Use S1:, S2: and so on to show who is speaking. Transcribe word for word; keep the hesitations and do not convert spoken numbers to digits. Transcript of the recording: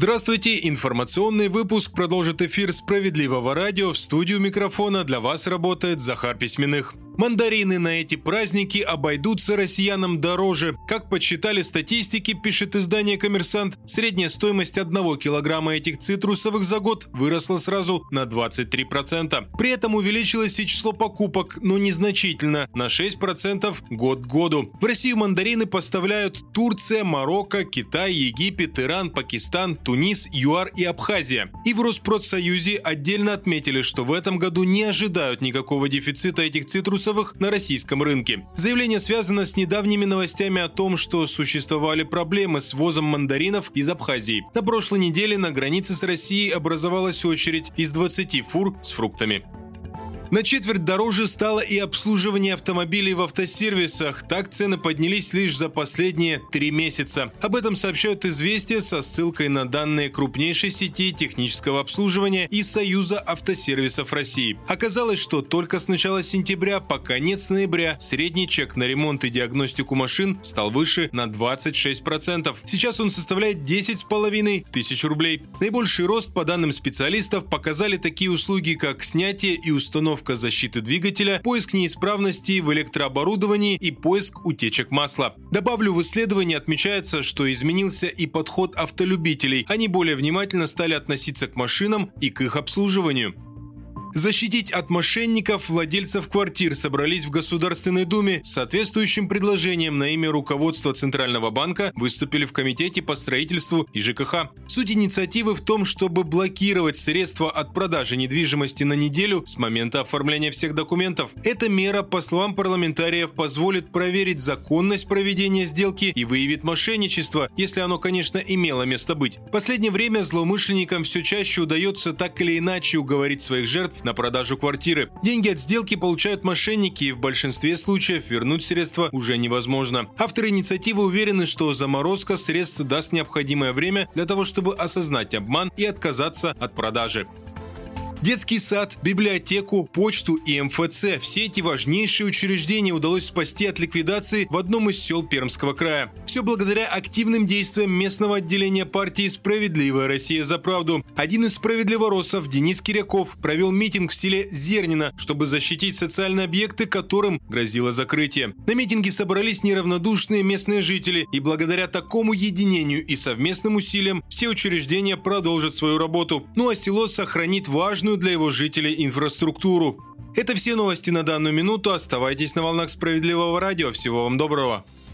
S1: Здравствуйте! Информационный выпуск продолжит эфир «Справедливого радио». В студию микрофона для вас работает Захар Письменных. Мандарины на эти праздники обойдутся россиянам дороже. Как подсчитали статистики, пишет издание «Коммерсант», средняя стоимость одного килограмма этих цитрусовых за год выросла сразу на двадцать три процента. При этом увеличилось и число покупок, но незначительно, на шесть процентов год к году. В Россию мандарины поставляют Турция, Марокко, Китай, Египет, Иран, Пакистан, Тунис, ЮАР и Абхазия. И в Росспродсоюзе отдельно отметили, что в этом году не ожидают никакого дефицита этих цитрусов на российском рынке. Заявление связано с недавними новостями о том, что существовали проблемы с ввозом мандаринов из Абхазии. На прошлой неделе на границе с Россией образовалась очередь из двадцати фур с фруктами. На четверть дороже стало и обслуживание автомобилей в автосервисах. Так цены поднялись лишь за последние три месяца. Об этом сообщают «Известия» со ссылкой на данные крупнейшей сети технического обслуживания и Союза автосервисов России. Оказалось, что только с начала сентября по конец ноября средний чек на ремонт и диагностику машин стал выше на двадцать шесть процентов. Сейчас он составляет десять с половиной тысяч рублей. Наибольший рост, по данным специалистов, показали такие услуги, как снятие и установка защиты двигателя, поиск неисправностей в электрооборудовании и поиск утечек масла. Добавлю, в исследовании отмечается, что изменился и подход автолюбителей. Они более внимательно стали относиться к машинам и к их обслуживанию. Защитить от мошенников владельцев квартир собрались в Государственной Думе. С соответствующим предложением на имя руководства Центрального банка выступили в Комитете по строительству и ЖКХ. Суть инициативы в том, чтобы блокировать средства от продажи недвижимости на неделю с момента оформления всех документов. Эта мера, по словам парламентариев, позволит проверить законность проведения сделки и выявит мошенничество, если оно, конечно, имело место быть. В последнее время злоумышленникам все чаще удается так или иначе уговорить своих жертв на продажу квартиры. Деньги от сделки получают мошенники, и в большинстве случаев вернуть средства уже невозможно. Авторы инициативы уверены, что заморозка средств даст необходимое время для того, чтобы осознать обман и отказаться от продажи. Детский сад, библиотеку, почту и эм эф цэ – все эти важнейшие учреждения удалось спасти от ликвидации в одном из сел Пермского края. Все благодаря активным действиям местного отделения партии «Справедливая Россия за правду». Один из справедливороссов, Денис Киряков, провел митинг в селе Зернино, чтобы защитить социальные объекты, которым грозило закрытие. На митинге собрались неравнодушные местные жители, и благодаря такому единению и совместным усилиям все учреждения продолжат свою работу. Ну а село сохранит важную для его жителей инфраструктуру. Это все новости на данную минуту. Оставайтесь на волнах Справедливого радио. Всего вам доброго.